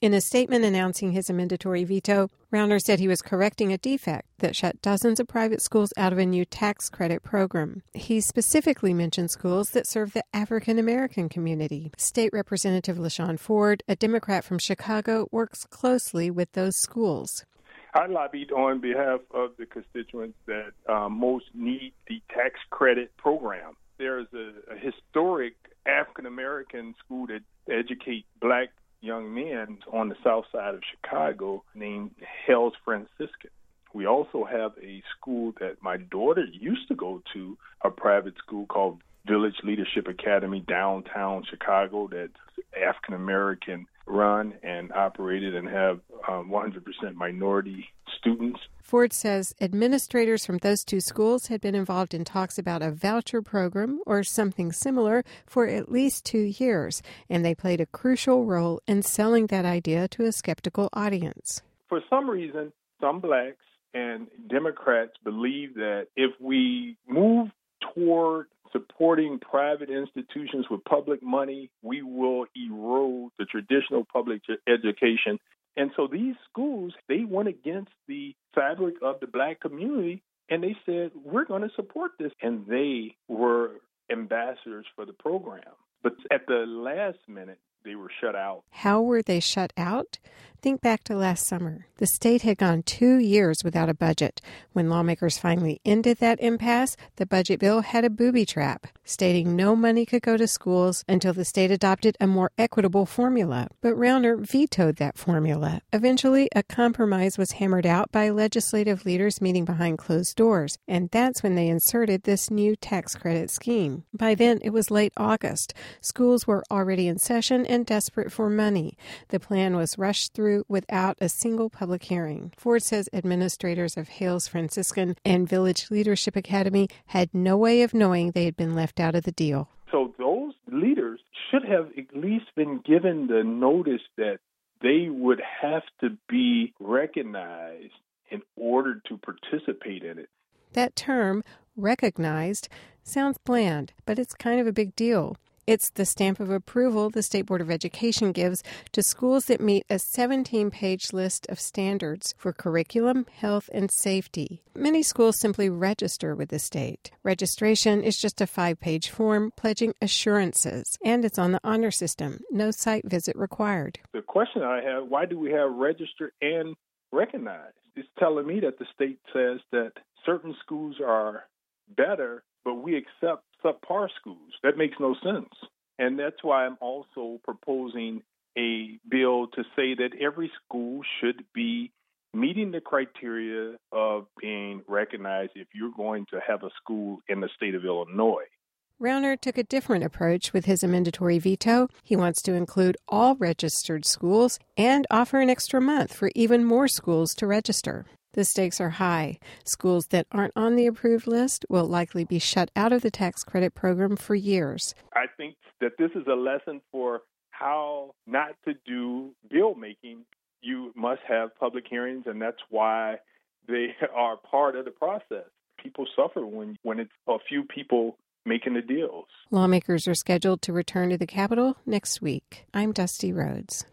In a statement announcing his amendatory veto, Rauner said he was correcting a defect that shut dozens of private schools out of a new tax credit program. He specifically mentioned schools that serve the African American community. State Representative LaShawn Ford, a Democrat from Chicago, works closely with those schools. I lobbied on behalf of the constituents that most need the tax credit program. There's a historic African American school that educates black young men on the south side of Chicago named Hales Franciscan. We also have a school that my daughter used to go to, a private school called Village Leadership Academy, downtown Chicago, that's African American run and operated and have 100% minority students. Ford says administrators from those two schools had been involved in talks about a voucher program or something similar for at least 2 years, and they played a crucial role in selling that idea to a skeptical audience. For some reason, some blacks and Democrats believe that if we move toward supporting private institutions with public money, we will erode the traditional public education. And so these schools, they went against the fabric of the black community, and they said, we're going to support this. And they were ambassadors for the program. But at the last minute, they were shut out. How were they shut out? Think back to last summer. The state had gone 2 years without a budget. When lawmakers finally ended that impasse, the budget bill had a booby trap, stating no money could go to schools until the state adopted a more equitable formula. But Rauner vetoed that formula. Eventually, a compromise was hammered out by legislative leaders meeting behind closed doors, and that's when they inserted this new tax credit scheme. By then, it was late August. Schools were already in session and desperate for money. The plan was rushed through without a single public hearing. Ford says administrators of Hales Franciscan and Village Leadership Academy had no way of knowing they had been left out of the deal. So those leaders should have at least been given the notice that they would have to be recognized in order to participate in it. That term, recognized, sounds bland, but it's kind of a big deal. It's the stamp of approval the State Board of Education gives to schools that meet a 17-page list of standards for curriculum, health, and safety. Many schools simply register with the state. Registration is just a 5-page form pledging assurances, and it's on the honor system. No site visit required. The question I have, why do we have register and recognize? It's telling me that the state says that certain schools are better, but we accept subpar schools. That makes no sense. And that's why I'm also proposing a bill to say that every school should be meeting the criteria of being recognized if you're going to have a school in the state of Illinois. Rauner took a different approach with his amendatory veto. He wants to include all registered schools and offer an extra month for even more schools to register. The stakes are high. Schools that aren't on the approved list will likely be shut out of the tax credit program for years. I think that this is a lesson for how not to do bill making. You must have public hearings, and that's why they are part of the process. People suffer when it's a few people making the deals. Lawmakers are scheduled to return to the Capitol next week. I'm Dusty Rhodes.